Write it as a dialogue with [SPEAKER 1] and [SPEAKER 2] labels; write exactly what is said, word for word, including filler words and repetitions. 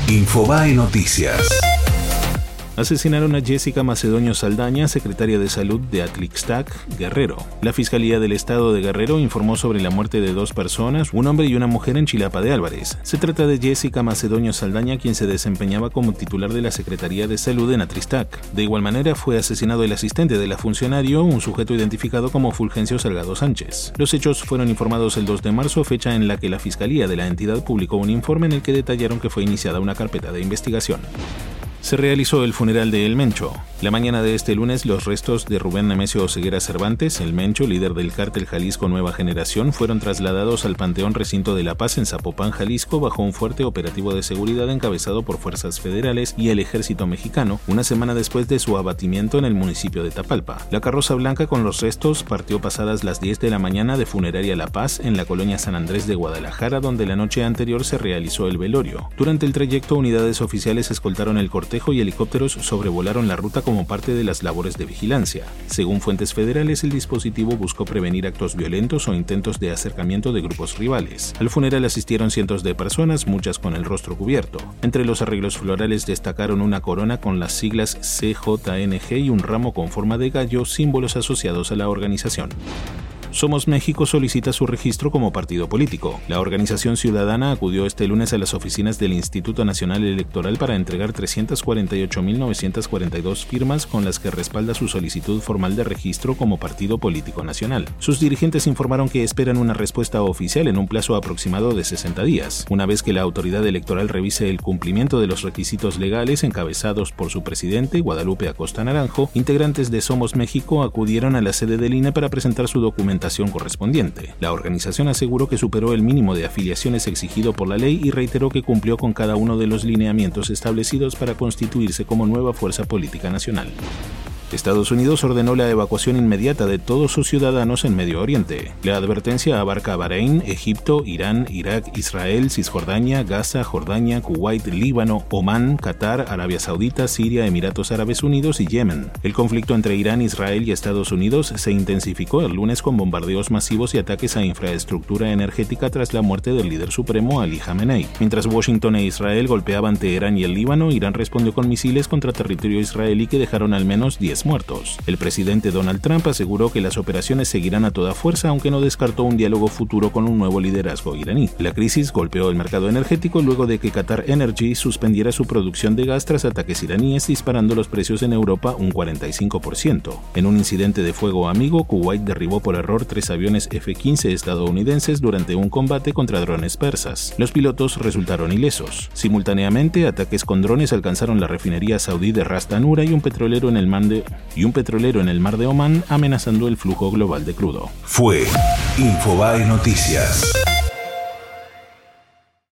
[SPEAKER 1] Infobae Noticias.
[SPEAKER 2] Asesinaron a Jessica Macedonio Saldaña, secretaria de Salud de Atlixtac, Guerrero. La Fiscalía del Estado de Guerrero informó sobre la muerte de dos personas, un hombre y una mujer en Chilapa de Álvarez. Se trata de Jessica Macedonio Saldaña, quien se desempeñaba como titular de la Secretaría de Salud en Atlixtac. De igual manera, fue asesinado el asistente de la funcionario, un sujeto identificado como Fulgencio Salgado Sánchez. Los hechos fueron informados el dos de marzo, fecha en la que la Fiscalía de la entidad publicó un informe en el que detallaron que fue iniciada una carpeta de investigación. Se realizó el funeral de El Mencho. La mañana de este lunes, los restos de Rubén Nemesio Oseguera Cervantes, El Mencho, líder del cártel Jalisco Nueva Generación, fueron trasladados al Panteón Recinto de la Paz en Zapopan, Jalisco, bajo un fuerte operativo de seguridad encabezado por fuerzas federales y el ejército mexicano, una semana después de su abatimiento en el municipio de Tapalpa. La carroza blanca con los restos partió pasadas las diez de la mañana de Funeraria La Paz en la colonia San Andrés de Guadalajara, donde la noche anterior se realizó el velorio. Durante el trayecto, unidades oficiales escoltaron el cortejo y helicópteros sobrevolaron la ruta como parte de las labores de vigilancia. Según fuentes federales, el dispositivo buscó prevenir actos violentos o intentos de acercamiento de grupos rivales. Al funeral asistieron cientos de personas, muchas con el rostro cubierto. Entre los arreglos florales destacaron una corona con las siglas C J N G y un ramo con forma de gallo, símbolos asociados a la organización. Somos México solicita su registro como partido político. La organización ciudadana acudió este lunes a las oficinas del Instituto Nacional Electoral para entregar trescientas cuarenta y ocho mil novecientas cuarenta y dos firmas con las que respalda su solicitud formal de registro como partido político nacional. Sus dirigentes informaron que esperan una respuesta oficial en un plazo aproximado de sesenta días. Una vez que la autoridad electoral revise el cumplimiento de los requisitos legales encabezados por su presidente, Guadalupe Acosta Naranjo, integrantes de Somos México acudieron a la sede del I N E para presentar su documentación correspondiente. La organización aseguró que superó el mínimo de afiliaciones exigido por la ley y reiteró que cumplió con cada uno de los lineamientos establecidos para constituirse como nueva fuerza política nacional. Estados Unidos ordenó la evacuación inmediata de todos sus ciudadanos en Medio Oriente. La advertencia abarca Bahrein, Egipto, Irán, Irak, Israel, Cisjordania, Gaza, Jordania, Kuwait, Líbano, Omán, Qatar, Arabia Saudita, Siria, Emiratos Árabes Unidos y Yemen. El conflicto entre Irán, Israel y Estados Unidos se intensificó el lunes con bombardeos masivos y ataques a infraestructura energética tras la muerte del líder supremo Ali Khamenei. Mientras Washington e Israel golpeaban Teherán y el Líbano, Irán respondió con misiles contra territorio israelí que dejaron al menos diez muertos. El presidente Donald Trump aseguró que las operaciones seguirán a toda fuerza, aunque no descartó un diálogo futuro con un nuevo liderazgo iraní. La crisis golpeó el mercado energético luego de que Qatar Energy suspendiera su producción de gas tras ataques iraníes, disparando los precios en Europa un cuarenta y cinco por ciento. En un incidente de fuego amigo, Kuwait derribó por error tres aviones F quince estadounidenses durante un combate contra drones persas. Los pilotos resultaron ilesos. Simultáneamente, ataques con drones alcanzaron la refinería saudí de Ras Tanura y un petrolero en el mar de y un petrolero en el mar de Omán, amenazando el flujo global de crudo.
[SPEAKER 1] Fue Infobae Noticias.